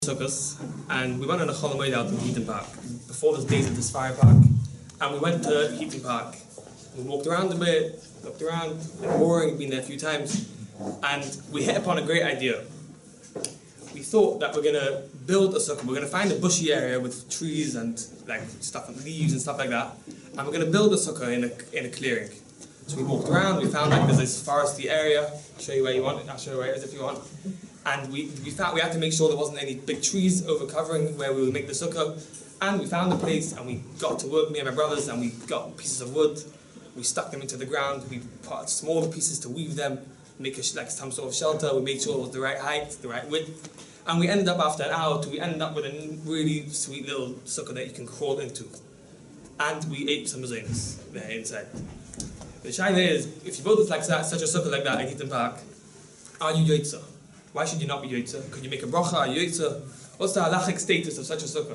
Sukkot, and we went on a Chol Hamoed out in Heaton Park before the days of the Safari Park, and we went to Heaton Park. We walked around a bit, looked around, boring, been there a few times, and we hit upon a great idea. We thought that we're gonna build a sukkah. We're gonna find a bushy area with trees and like stuff and leaves and stuff like that, and we're gonna build a sukkah in a clearing. So we walked around. We found like there's this foresty area. I'll show you where you want. I'll show you where it is if you want. And we found we had to make sure there wasn't any big trees overcovering where we would make the sukkah. And we found a place and we got to work, me and my brothers, and we got pieces of wood. We stuck them into the ground. We put smaller pieces to weave them, make like some sort of shelter. We made sure it was the right height, the right width. And we ended up after an hour, we ended up with a really sweet little sukkah that you can crawl into. And we ate some mazonos there inside. The shaila is, if you build like that, such a sukkah like that in Heaton Park, are you yotzah? Why should you not be yotzah? Could you make a bracha? Are you yotzah? What's the halachic status of such a sukkah?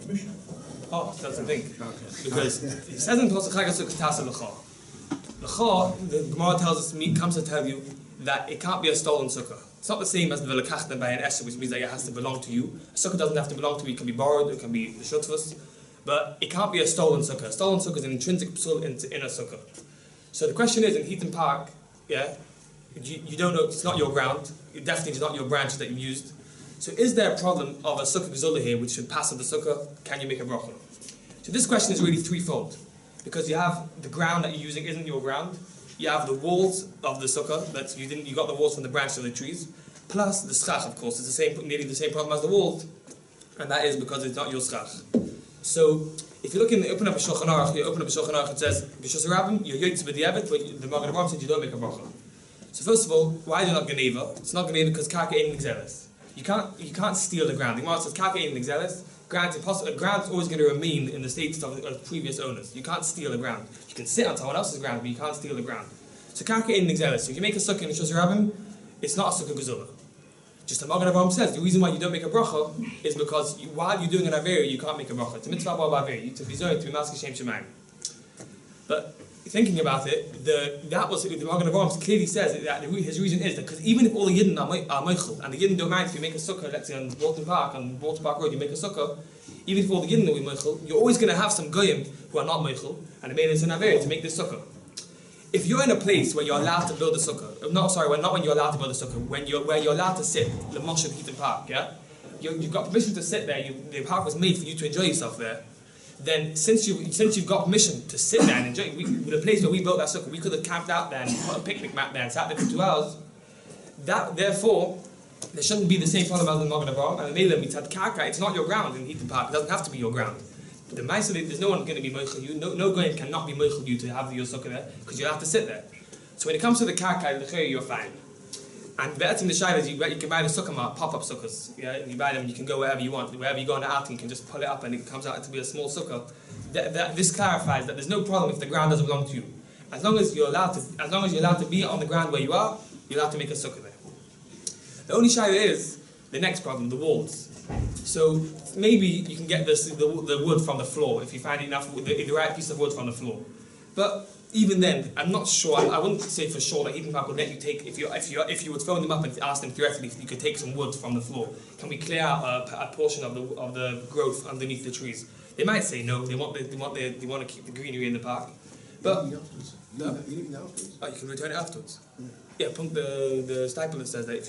Oh, that's the thing. Because it says in Tosach Chag HaSukkah Tasa L'cha. L'cha, the Gemara tells us, comes to tell you that it can't be a stolen sukkah. It's not the same as the Velakachta by an Esher, which means that it has to belong to you. A sukkah doesn't have to belong to you. It can be borrowed, it can be the shutvus. But it can't be a stolen sukkah. A stolen sukkah is an intrinsic psul in a sukkah. So the question is, in Heaton Park, you don't know, it's not your ground. It definitely is not your branches that you used. So is there a problem of a sukkah gezulah here which should pass of the sukkah? Can you make a bracha? So this question is really threefold. Because you have the ground that you're using isn't your ground. You have the walls of the sukkah, that you got the walls from the branches of the trees. Plus the schach, of course, is nearly the same problem as the walls. And that is because it's not your schach. So if you open up a Shulchan Aruch, it says, B'shus Rabbim, you're yotzeh b'di'evet, but the Magen Avraham said you don't make a bracha. So first of all, why is it not Geneva? It's not Geneva because Karka ain't Nigzelis. You can't steal the ground. The Gemara says Karka ain't Nigzelis. Ground's always going to remain in the status of previous owners. You can't steal the ground. You can sit on someone else's ground, but you can't steal the ground. So Karka ain't Nigzelis. So if you make a sukkah in B'shus Rabbim, it's not a sukkah gezulah. Just the Magen Avraham says the reason why you don't make a bracha is because while you're doing an avera, you can't make a bracha. It's a mitzvah b'avera. You to be zoned to be maskeh shem shemayim. But thinking about it, the Magen Avraham clearly says that his reason is that because even if all the Yidden are meichel, and the Yidden don't mind if you make a sukkah, let's say on Walton Park Road, you make a sukkah, even if all the Yidden are meichel, you're always going to have some goyim who are not meichel, and they made it an avera to make this sukkah. If you're in a place where you're allowed to build a sukkah, not when you're allowed to build a sukkah, where you're allowed to sit, the Moshe of Heaton Park, you've got permission to sit there. The park was made for you to enjoy yourself there. Then, since you've got permission to sit there and enjoy, the place where we built that sukkah, we could have camped out there and put a picnic mat there and sat there for 2 hours. Therefore, there shouldn't be the same problem as the Magen Avraham and the Meilim Mitzad Karka. It's not your ground in Heaton Park. It doesn't have to be your ground. The Ma'aseh, there's no one going to be meichel you. No goyim cannot be meichel you to have your sukkah there because you have to sit there. So when it comes to the karka, you're fine. And the shaila is you can buy the sukkah pop-up sukkahs. Yeah, you buy them. You can go wherever you want. Wherever you go on the outing, you can just pull it up and it comes out to be a small sukkah. This clarifies that there's no problem if the ground doesn't belong to you. As long as you're allowed to be on the ground where you are, you're allowed to make a sukkah there. The only shaila is the next problem: the walls. So maybe you can get the wood from the floor if you find enough the right piece of wood from the floor. But even then, I'm not sure. I wouldn't say for sure that Heaton Park would let you take if you would phone them up and ask them theoretically if you could take some wood from the floor. Can we clear out a portion of the growth underneath the trees? They might say no. They want to keep the greenery in the park. But you can return it afterwards. Yeah, the stipler says that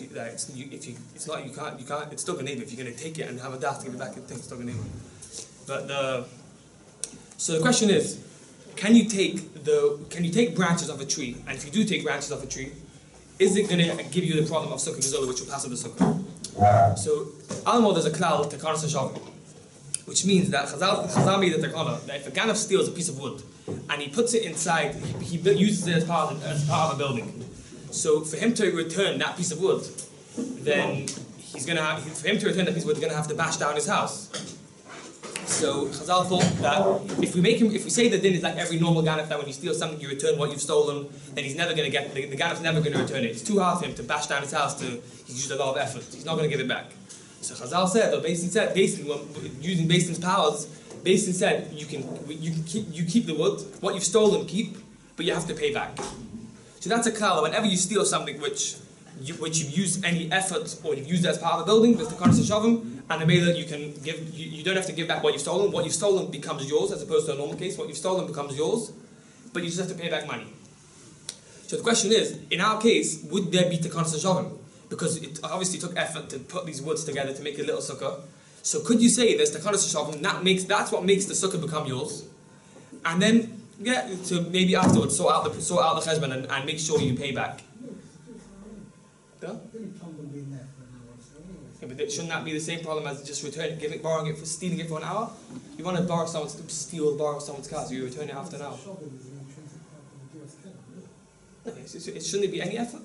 it's still Geneva. If you're going to take it and have a daft to give it back, it's still Geneva. But so the question is, can you take branches of a tree? And if you do take branches of a tree, is it going to give you the problem of sukkah gezulah, which will pass with the sukkah? So Almo there's a klal tekanas hashavim, which means that Chazal made the tekana that if a ganav steals a piece of wood and he puts it inside, he uses it as part of a building. So for him to return that piece of wood, then he's going to have to bash down his house. So Chazal thought that if we say the din is like every normal ganaf, that when you steal something you return what you've stolen, then he's never going to get the ganaf's never going to return it. It's too hard for him to bash down his house. He's used a lot of effort. He's not going to give it back. So Chazal said, or Beis Din using Beis Din's powers, Beis Din said you keep the wood, what you've stolen keep, but you have to pay back. So that's a klal. Whenever you steal something which you've used any effort or you've used it as part of the building, there's the Tekanas Hashavim, And the that you can give, you don't have to give back what you've stolen. What you've stolen becomes yours, as opposed to a normal case. What you've stolen becomes yours, but you just have to pay back money. So the question is, in our case, would there be Takanas Shavim? Because it obviously took effort to put these woods together to make a little sukkah. So could you say there's Takanas Shavim? That's what makes the sukkah become yours, and then to maybe afterwards sort out the cheshbon and make sure you pay back. Yeah? Yeah, but shouldn't that be the same problem as just borrowing it for stealing it for an hour? You want to borrow someone's car, so you return it after an hour. No, shouldn't be any effort.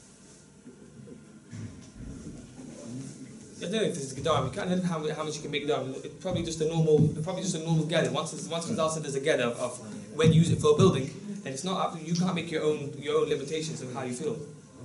I don't know if this is Gedarim. You can't know how much you can make Gedarim. It's probably just a normal gather. Once Chazal said there's a gather of when you use it for a building, then it's not up. You can't make your own limitations of how you feel.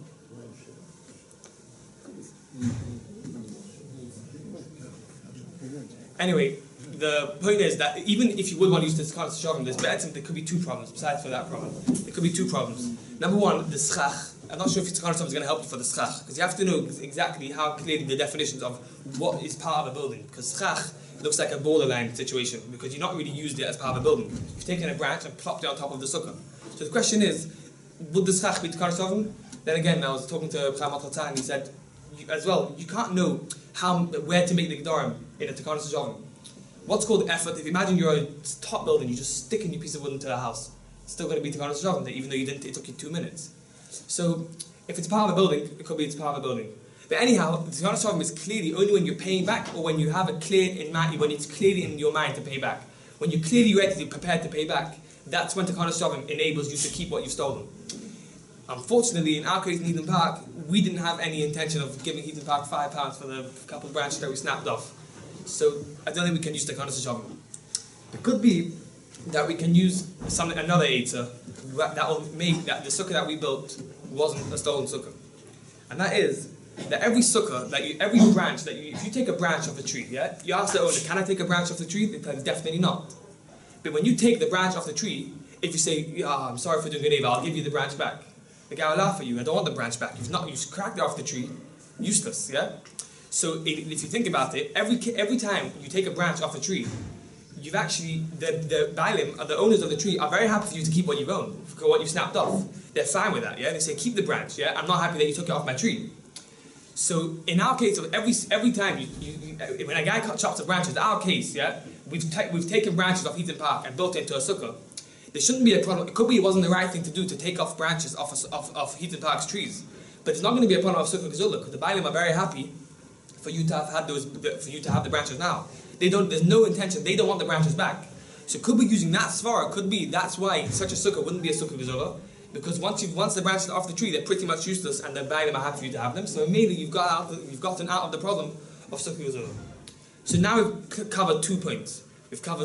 Anyway, the point is that even if you would want to use this Takanas Shavim, there could be two problems besides for that problem. There could be two problems. Number one, the schach. I'm not sure if Takanas Shavim is going to help you for the schach, because you have to know exactly how clearly the definitions of what is part of a building. Because schach looks like a borderline situation, because you've not really used it as part of a building. You've taken a branch and plopped it on top of the sukkah. So the question is, would the schach be Takanas Shavim? Then again, I was talking to Chaim Al-Tatan, and he said, as well, you can't know where to make the Gedarim in a Takanas Shavim. What's called effort? If you imagine you're a top building, you just stick a new piece of wood into a house. It's still going to be Takanas Shavim, even though it took you 2 minutes. So, if it's part of a building, it could be it's part of a building. But anyhow, the Takanas Shavim is clearly only when you're paying back, or when you have it clear in mind, when it's clearly in your mind to pay back. When you're clearly ready, prepared to pay back, that's when Takanas Shavim enables you to keep what you've stolen. Unfortunately, in our case in Eden Park, we didn't have any intention of giving Eden Park £5 for the couple of branches that we snapped off. So I don't think we can use Takanas Shavim. It could be that we can use another Eitzah that will make that the sukkah that we built wasn't a stolen sukkah. And that is that every sukkah, every branch if you take a branch off a tree, yeah, you ask the owner, can I take a branch off the tree? They tell you definitely not. But when you take the branch off the tree, if you say, I'm sorry for doing a neighbor, I'll give you the branch back. The guy will laugh at you. I don't want the branch back. You've cracked it off the tree. Useless, yeah? So if you think about it, every time you take a branch off a tree, you've actually, the Bailim, the owners of the tree, are very happy for you to keep what you've owned, for what you've snapped off. They're fine with that, yeah? They say, keep the branch, yeah? I'm not happy that you took it off my tree. So in our case, every time when a guy chops the branches, in our case, yeah, we've taken branches off Eden Park and built it into a sukkah. There shouldn't be a problem. It could be it wasn't the right thing to do to take off branches off Eden Park's trees, but it's not going to be a problem of sukkah gezula, because the Bailim are very happy for you to have had for you to have the branches now. There's no intention. They don't want the branches back. So could be using that svara. Could be that's why such a sukkah wouldn't be a sukkah gezula, because once the branches are off the tree, they're pretty much useless, and the Bailim are happy for you to have them. So immediately you've gotten out of the problem of sukkah gezula. So now we've covered 2 points. We've covered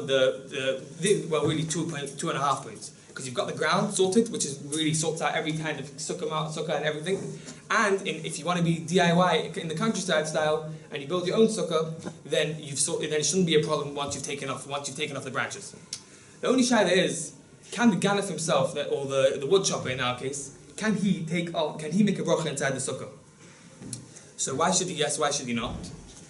really 2.5 points, because you've got the ground sorted, which is really sorts out every kind of sukkah and everything. And if you want to be DIY in the countryside style and you build your own sukkah, then it shouldn't be a problem once you've taken off the branches. The only shayla is, can the ganef himself, or the wood chopper in our case, can he make a bracha inside the sukkah? So why should he? Yes, why should he not?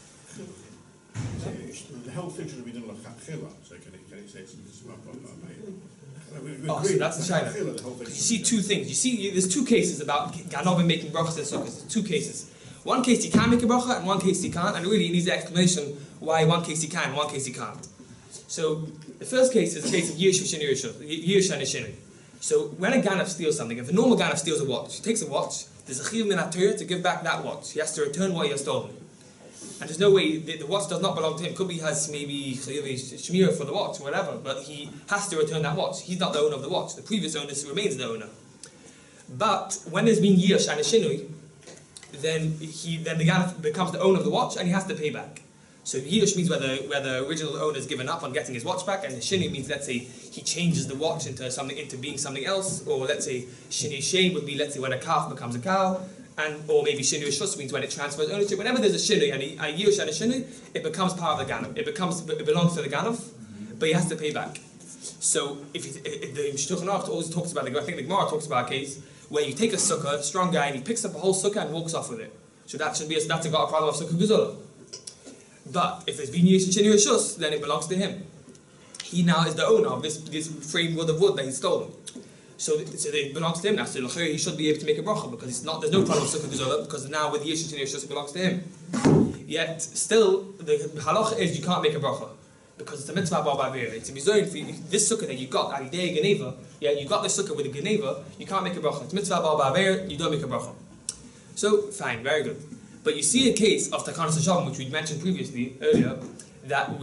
The whole thing should be done like chachila, so can it say it's not so that's the shayla. You see two things. There's two cases about Ganovim making brachas in sukkahs. There's two cases. One case he can make a bracha, and one case he can't, and really he needs an explanation why one case he can, and one case he can't. So the first case is a case of Yirshu and Ishinu. So when a Ganav steals something, if a normal Ganav steals a watch, he takes a watch, there's a chiyuv min haTorah to give back that watch. He has to return what he has stolen. And there's no way, the watch does not belong to him. Could be he has maybe shmira for the watch, whatever, but he has to return that watch. He's not the owner of the watch. The previous owner remains the owner. But when there's been Yirsh and a Shinui, then the guy becomes the owner of the watch and he has to pay back. So Yirsh means where the original owner has given up on getting his watch back, and the Shinui means, let's say, he changes the watch into being something else, or let's say Shinui Shem would be, let's say, when a calf becomes a cow. Or maybe Shinui Shus means when it transfers ownership. Whenever there's a Shinui and a Yirush and a Shinui, it becomes part of the Ganav. It belongs to the Ganav, but he has to pay back. So if the Shulchan Aruch always talks about, I think the Gemara talks about a case where you take a sukkah, a strong guy, and he picks up a whole sukkah and walks off with it. So that's got a problem of sukkah gezula. But if it's been used in Rishus, then it belongs to him. He now is the owner of this framework of wood that he's stolen. So it belongs to him now. So he should be able to make a bracha because it's not. There's no problem with sukkah gezola because now with Yish and Rishus it belongs to him. Yet still the halacha is you can't make a bracha because it's a mitzvah bar ba'avir. It's a mizoyin for you. This sukkah that you got at Idei Geneva. Yeah, you got this sukkah with a Geneva. You can't make a bracha. It's mitzvah bar ba'avir. You don't make a bracha. So fine, very good. But you see a case of Takanas Hashem, which we mentioned previously earlier, that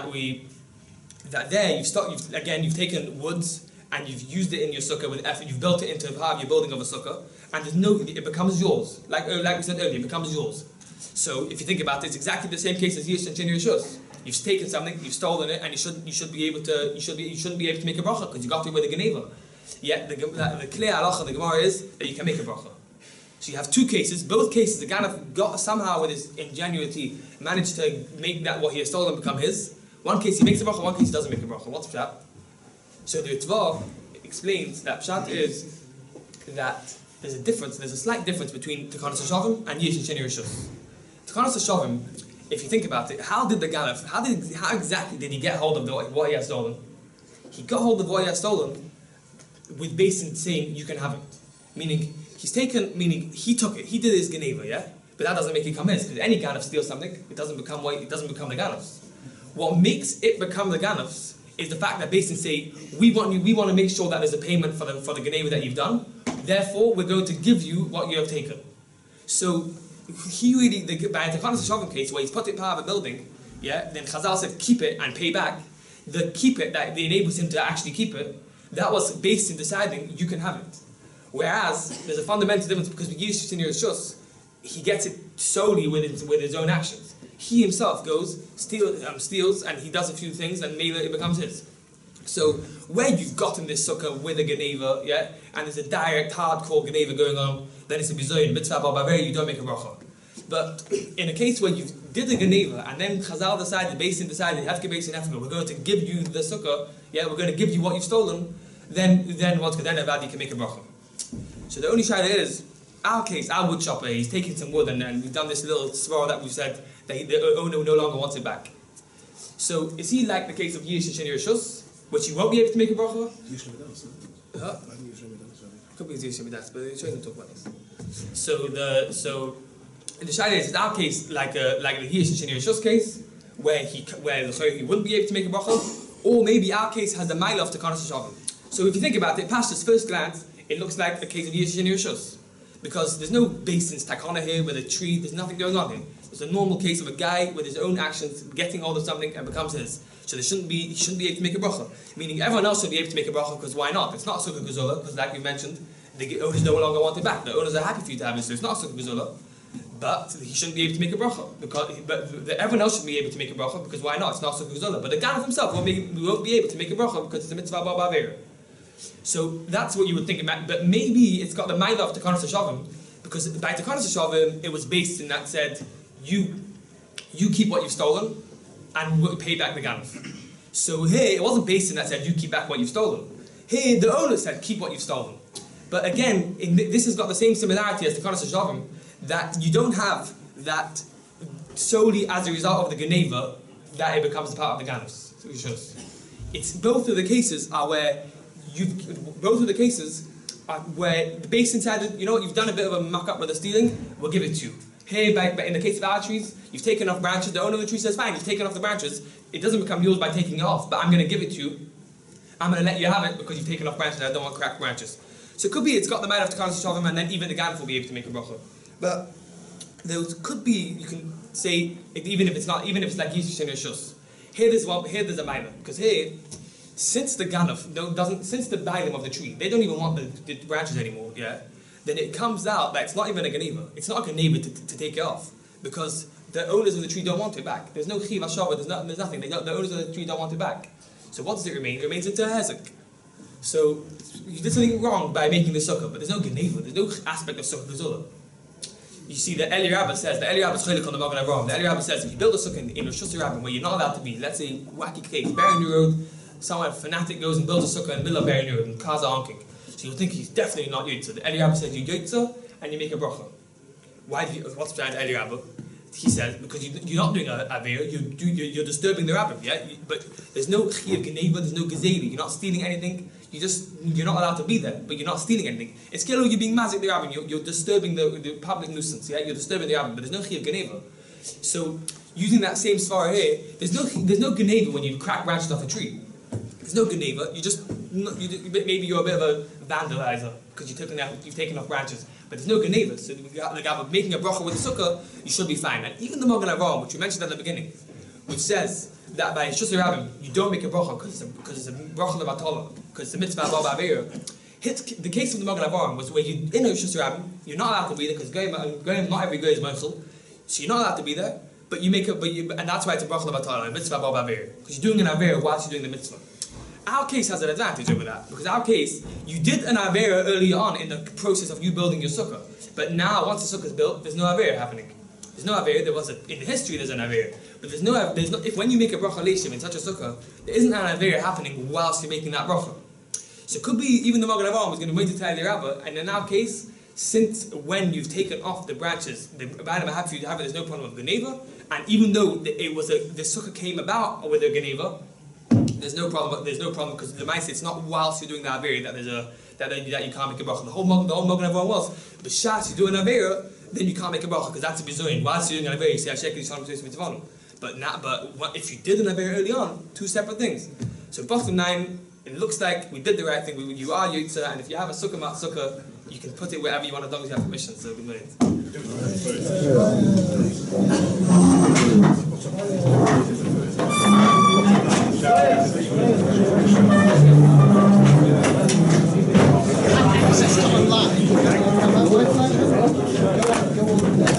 there you've taken woods and you've used it in your sukkah with effort. You've built it into part of your building of a sukkah, and it becomes yours. Like we said earlier, it becomes yours. So if you think about it, it's exactly the same case as Yish and Sheni Rishus. You've taken something, you've stolen it, and you shouldn't be able to make a bracha because you got it with a geneva. Yet the clear halacha of the Gemara is that you can make a bracha. So you have two cases. Both cases, the Ganaf got somehow with his ingenuity managed to make that what he has stolen become his. One case he makes a bracha, one case he doesn't make a bracha. What's pshat? So the Ritva explains that pshat is that there's a slight difference between Takanas Hashavim and Yish and Sheni Rishus. Takanas Hashavim, if you think about it, how exactly did he get hold of what he had stolen? He got hold of what he had stolen with basin saying you can have it. Meaning he took it, he did his Geneva, yeah? But that doesn't make it come his, because any Ganaf steals something, it doesn't become the Ganaf's. What makes it become the Ganaf's is the fact that basin say, we want to make sure that there's a payment for the Geneva that you've done, therefore we're going to give you what you have taken. So he really, by the Takanas Hashavim case, where he's put it part of a building, yeah, then Chazal said keep it and pay back. The keep it that enables him to actually keep it, that was based in deciding you can have it. Whereas there's a fundamental difference because we use Sheni Rishus, he gets it solely with his own actions. He himself goes, steals, and he does a few things, and maybe it becomes his. So where you've gotten this sukkah with a Geneva, yeah, and there's a direct, hardcore Geneva going on, then it's a bizoyin, mitzvah ba'avir, you don't make a bracha. But in a case where you did a Geneva, and then Chazal decided, Basin decided, Hefke Basin Hefke, we're going to give you the sukkah, yeah, we're going to give you what you've stolen, then Avadi can make a bracha. So the only shayla is, our case, our wood chopper, he's taking some wood, and we've done this little swirl that we've said that the owner no longer wants it back. So is he like the case of Yish and Sheni Rishus, which you won't be able to make a bracha? Huh? Could be Yish and Midas, but we're trying to talk about this. So the shayla is our case like the Yish and Sheni Rishus case, where he wouldn't be able to make a bracha, or maybe our case has the mile of Takanas Hashavim. So if you think about it, past this first glance, it looks like a case of Yish and Rishus. Because there's no basins, takana here with a tree, there's nothing going on here. It's a normal case of a guy with his own actions getting hold of something and becomes his. So he shouldn't be able to make a bracha. Meaning everyone else should be able to make a bracha because why not? It's not sukkah gezola, because like we mentioned, the owners no longer want it back. The owners are happy for you to have it, so it's not sukkah gezola. But he shouldn't be able to make a bracha. Everyone else should be able to make a bracha because why not? It's not sukkah gezola. But the Ganaf himself won't be able to make a bracha because it's a mitzvah ba'avir. So that's what you would think about, but maybe it's got the mind of Takanas Hashavim, because by Takanas Hashavim it was based in that said, you keep what you've stolen and we'll pay back the Ganaf. So here it wasn't based in that said, you keep back what you've stolen. Here the owner said, keep what you've stolen. But again, this has got the same similarity as Takanas Hashavim, that you don't have that solely as a result of the Geneva that it becomes a part of the Ganaf. It's both of the cases are where the basin said, you know what, you've done a bit of a muck-up with the stealing, we'll give it to you. Here, in the case of our trees, you've taken off branches, the owner of the tree says, fine, you've taken off the branches, it doesn't become yours by taking it off, but I'm going to give it to you, I'm going to let you have it because you've taken off branches, I don't want cracked branches. So it could be it's got the might of Takanas Hashavim, and then even the Ganaf will be able to make a bracha. But there could be, you can say, even if it's like Yish and Rishus, here there's a minor, because here, since the Ganaf since the Bailim of the tree, they don't even want the branches anymore, yeah? Then it comes out that it's not even a Geneva. It's not a Geneva to take it off. Because the owners of the tree don't want it back. There's no Chiv HaShavah, there's nothing. The owners of the tree don't want it back. So what does it remain? It remains into a Hezek. So you did something wrong by making the sukkah, but there's no Geneva, there's no aspect of sukkah gezola. You see, the Eli Rabbah says, the Eli Rabbah is chaylik on the Magen Avraham. The Eli Rabbah says, if you build a sukkah in Rosh Hashanah where you're not allowed to be, let's say, wacky case, Barry Road, someone fanatic goes and builds a sukkah in the middle of Barry Road, and cars are honking. So you'll think he's definitely not Yotza. The Eli Rabbah says, you Yotza, and you make a bracha. What's behind Eli Rabbah? he says, because you're not doing a Avera, you're disturbing the rabbin, yeah? But there's no Chiyav Geneva, there's no Gezeli, you're not stealing anything, you're not allowed to be there, but you're not stealing anything. It's Kilo, you're being Mazik the rabbin, you're disturbing the public nuisance, yeah? You're disturbing the rabbin, but there's no Chiyav Geneva. So, using that same svara here, there's no Geneva when you crack branches off a tree. There's no Geneva, maybe you're a bit of a vandalizer, because you've taken off branches. But there's no Geneva, so the making a bracha with the sukkah, you should be fine. And even the Magen Avraham, which we mentioned at the beginning, which says that by Shus Rabbim, you don't make a bracha because it's a bracha levatala, because it's a mitzvah above Avera. The case of the Magen Avraham was where you in a Shus Rabbim, you're not allowed to be there because not every guy is Mochel, so you're not allowed to be there. But you make and that's why it's a bracha levatala, a mitzvah above Avera, because you're doing an Avera whilst you're doing the mitzvah. Our case has an advantage over that, because our case, you did an Avera earlier on in the process of you building your sukkah, but now once the sukkah is built, there's no Avera happening. There's no Avera. In history there's an Avera, but there's no. If when you make a bracha leishim in such a sukkah, there isn't an Avera happening whilst you're making that bracha. So it could be even the Magen Avraham was going to wait to tell the Rabbah, and in our case, since when you've taken off the branches, the Ba'adim have for you to have it, there's no problem with Geneva, and even though the sukkah came about with a Geneva. There's no problem because the Maisa, it's not whilst you're doing the Avera that you can't make a bracha. The whole Magen Avraham was, but Shas, you do an Avera, then you can't make a bracha because that's a bizoin. Whilst you're doing an Avera, you say Hashem Yisrael Mitzvah. But if you did an Avera early on, two separate things. So bottom 9, it looks like we did the right thing. You are Yitzah, and if you have a sukkah mat sukkah, you can put it wherever you want as long as you have permission. So good night.